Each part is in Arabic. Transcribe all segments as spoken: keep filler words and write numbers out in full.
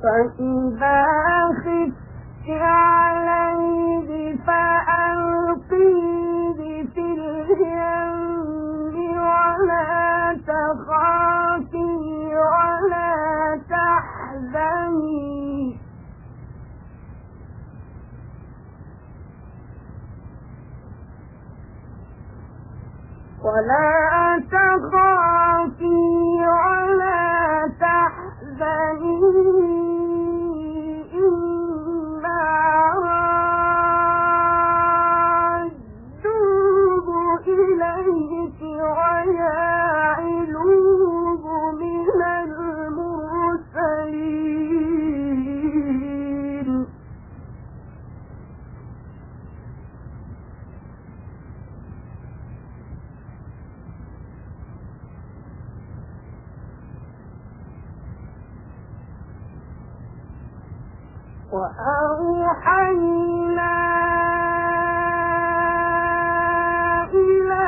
فإذا خفت عليه فألقيه في اليم ولا تخافي ولا تحزني ولا تخافي ولا تحزني إنا رادوه إليك وجاعلوه من المرسلين وأوحينا إلى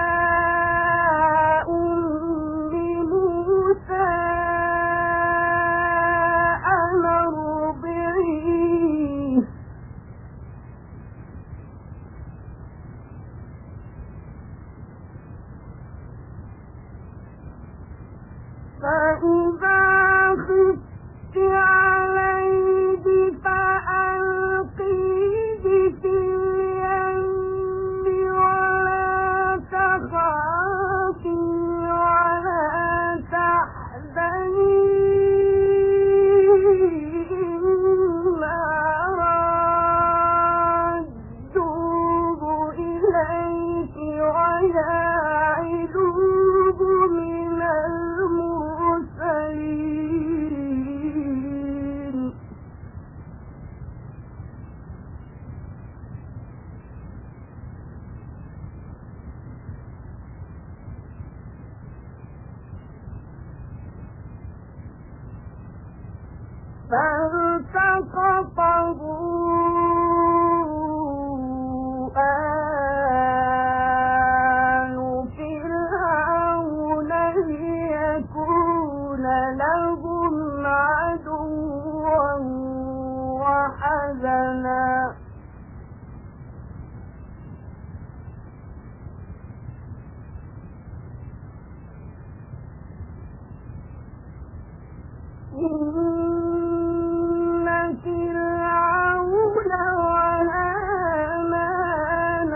أم موسى أن أرضعيه فإذا خفت عليه فألقيه في اليم ولا تخافي ولا تحزني إنا رادوه إليك وجاعلوه من المرسلين فالتقطه آل فرعون ليكون لهم عدوا وحزنا إن فرعون وهامان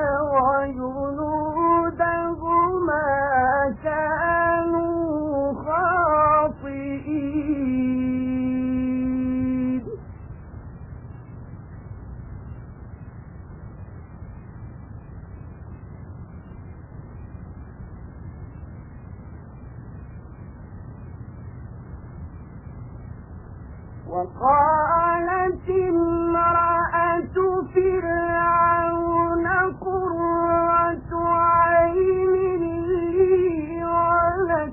وجنودهما كانوا خاطئين وقالت امرأة فرعون قرة عين لي ولك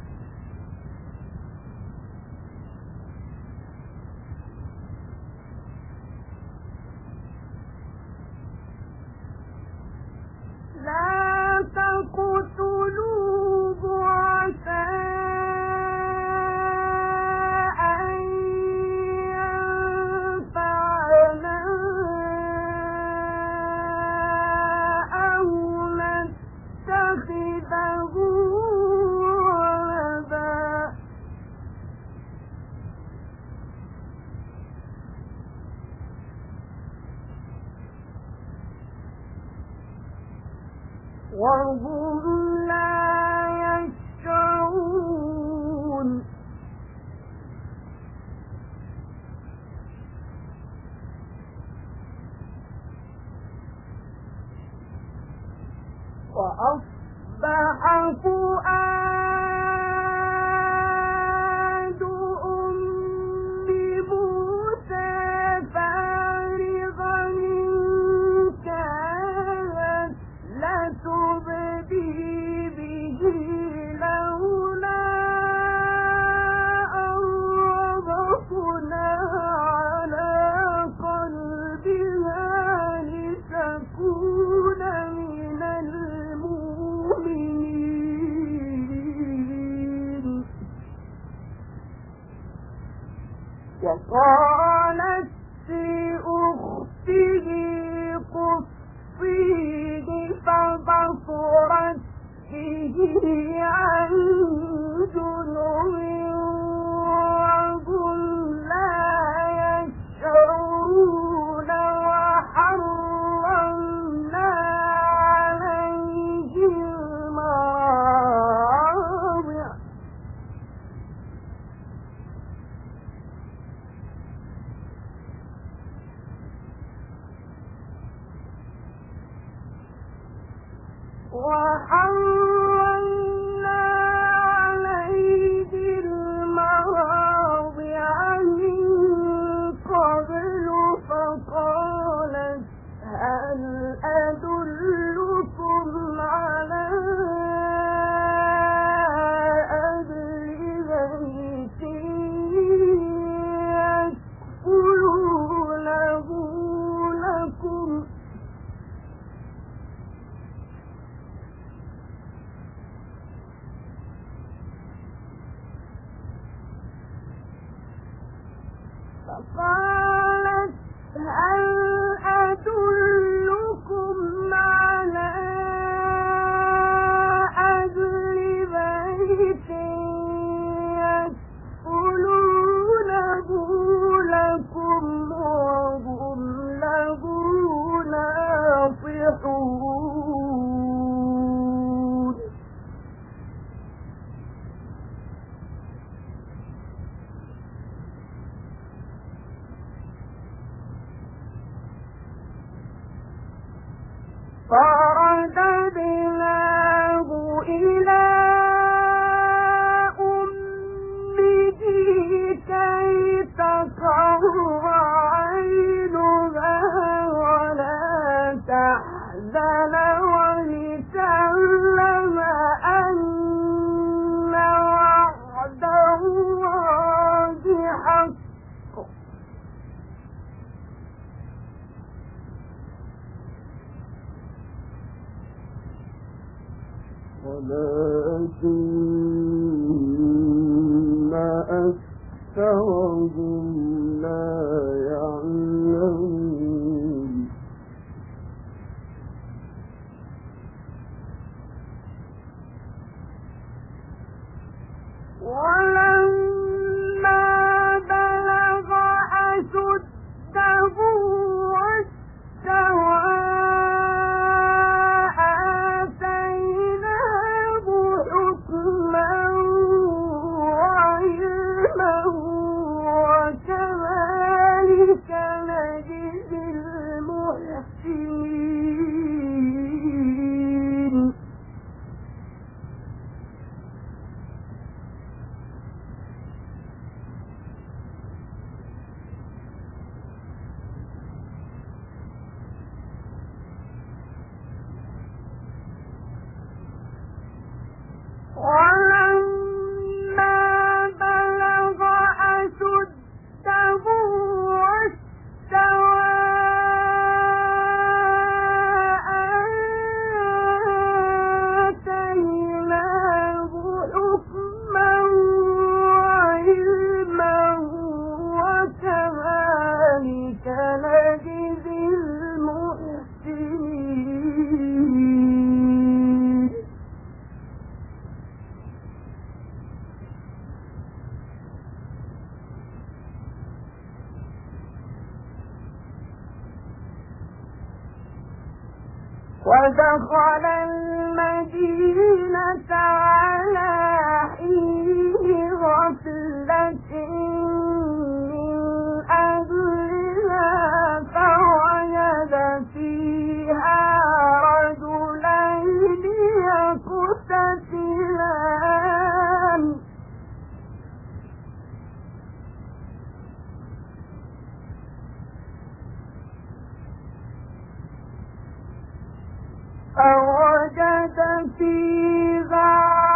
لا تقتلوه عسى وهم لا يشعرون وأصبح فؤاد أم موسى فارغا إن كانت لتبدي وقالت لأخته قصيه فبصرت به عن جنب وهم لا يشعرون وحرمنا عليه المراضع وحرمنا عليه المراضع من قبل فقالت هل أدلكم على أهل بيت يكفلونه لكم فقالت هل أدلكم على أهل بيت يكفلونه لكم وهم له ناصحون فرددناه إلى أمه كي تقر عينها ولا تحزن ولتعلم أن وعد الله حق ولكن أكثرهم لا يعلمون ولما بلغ أشده واستوى ولما بلغ أشده واستوى آتيناه حكما وعلما وكذلك نجزي المحسنين ودخل المدينة على حين غفلة من أهلها فوجد فيها رجلين يقتتلان فوجد فيها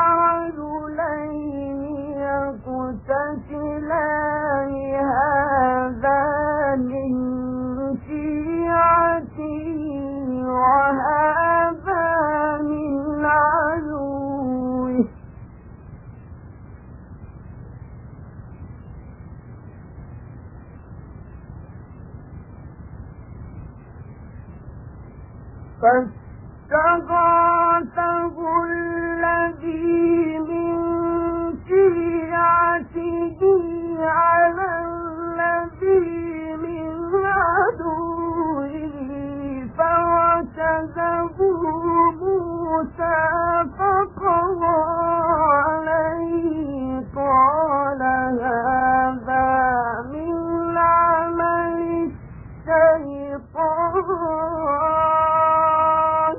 رجلين يقتتلان هذا من شيعته وهذا من عدوه فاستغاثه الذي من شيعته على الذي من عدوه فوكزه موسى فقضى عليه قال هذا من عمل الشيطان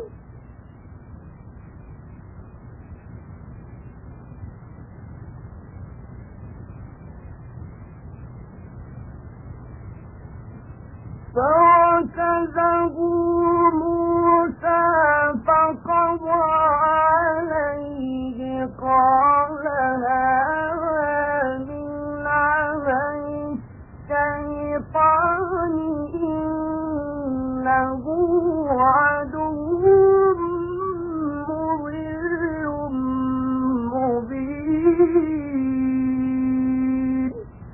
فوكزه موسى فقضى عليه قال هذا من عمل الشيطان إنه عدو مضل مبين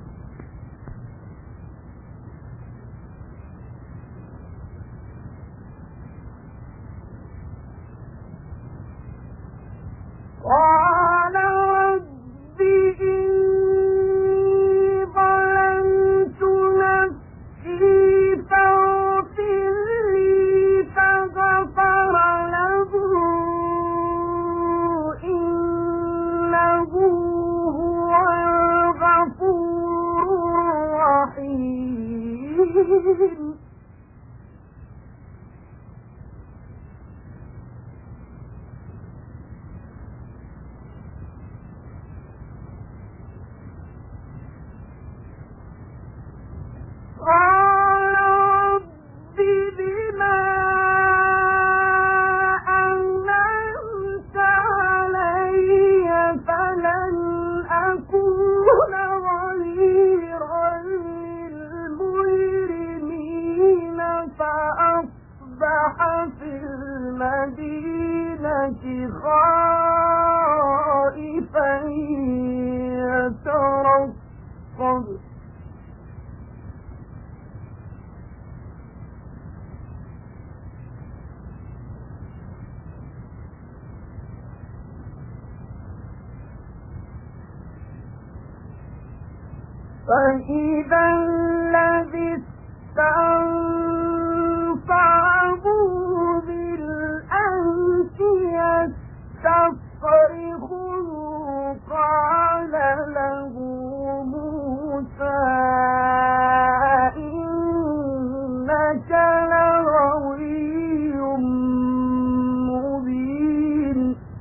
قال رب إني ظلمت نفسي فاغفر لي فغفر له إنه هو الغفور الرحيم قال رب بما أنعمت علي فلن أكون ظهيرا للمجرمين فأصبح في المدينة خائفا يترقب فإذا الذي استنصعه بالأمس يستصرخه قال له موسى إنك لغوي مبين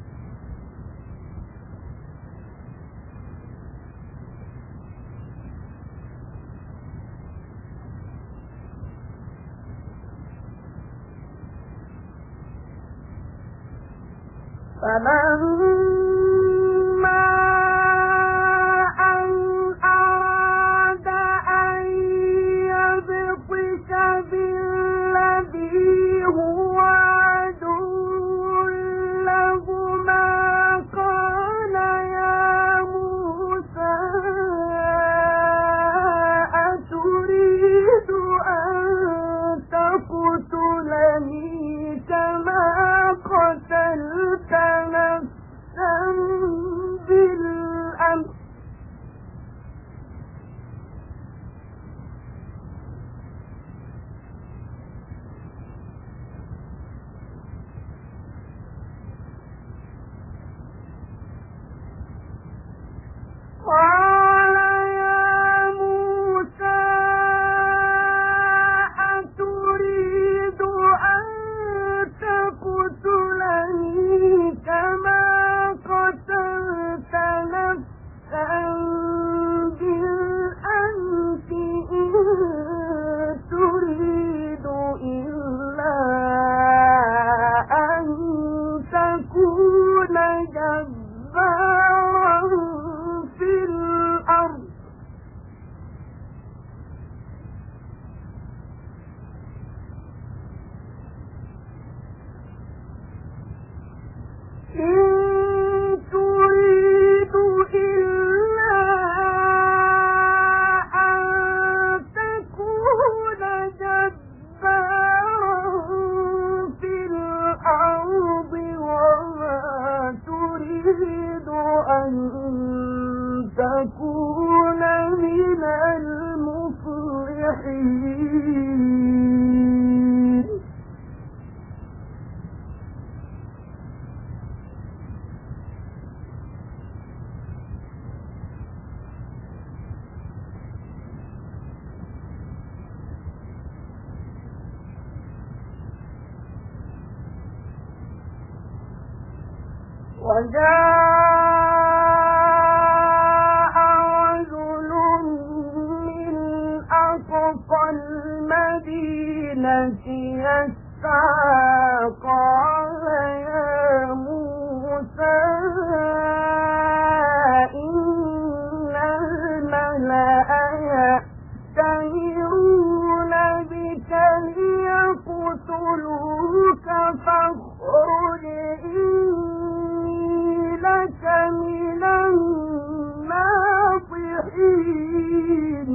فلما أن أراد أن يبطش بالذي هو عدو لهما قال يا موسى أتريد أن تقتلني كما قتلت نفسا وجاء رجل من أقصى المدينة يسعى قال يا موسى إن الملأ يأتمرون بك ليقتلوك فاخرج إني لك من الناصحين.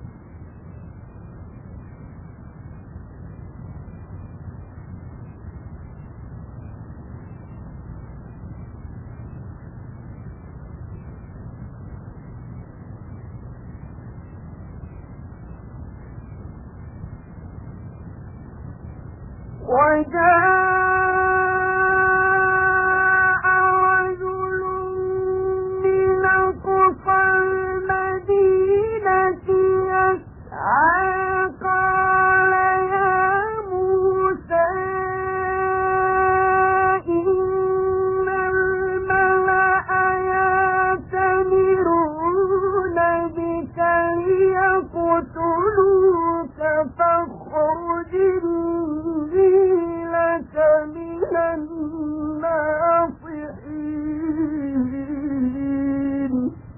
وجاء رجل من أقصى المدينة يسعى قال يا موسى إن الملأ يأتمرون بك ليقتلوك فاخرج لك من الناصحين.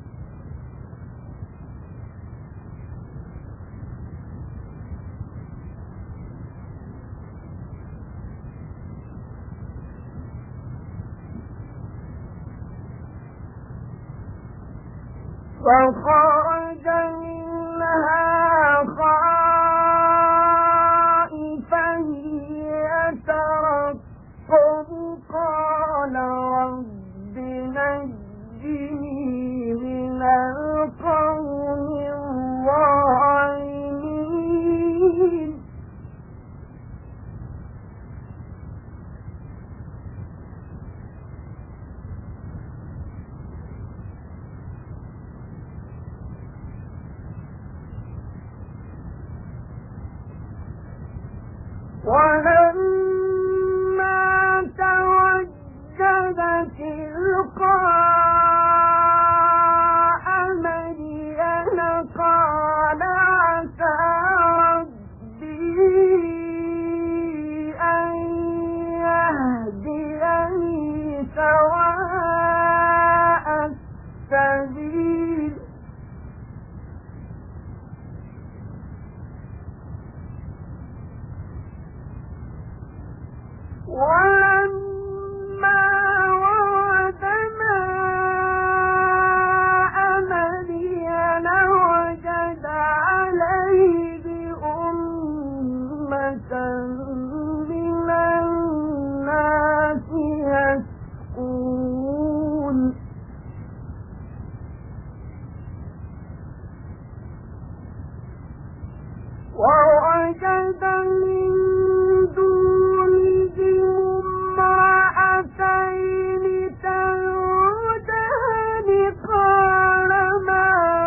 فخرج منها خائفا يترقب قال رب نجني من القوم الظالمين. ولما توجه تلقاء مدين قال عسى ربي أن يهديني سواء السبيل. ولما ورد ماء مدين وجد عليه أمة من الناس يسقون ووجد من دونهم امرأتين تذودان قال ما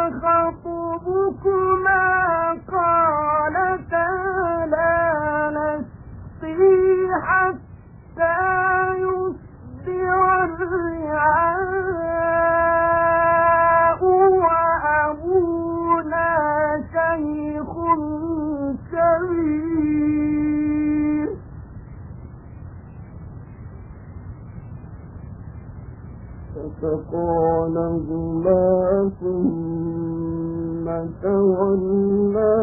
خطبكما قالتا لا نسقي حتى يصدر الرعاء وأبونا شيخ كبير. فسقى لهما ثم تولى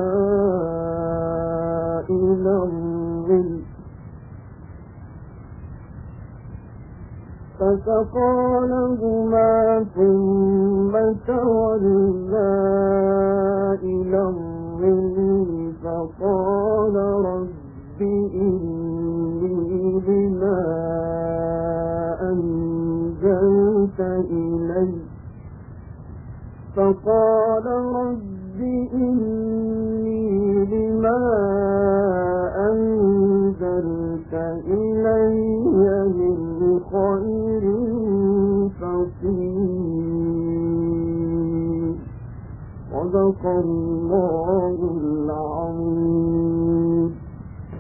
إلى الظل فسقى لهما ثم تولى إلى الظل فقال رب إني لما أنزلت إلي فقال رب إني لما أنزلت إلي من خير فقير. صدق الله العظيم.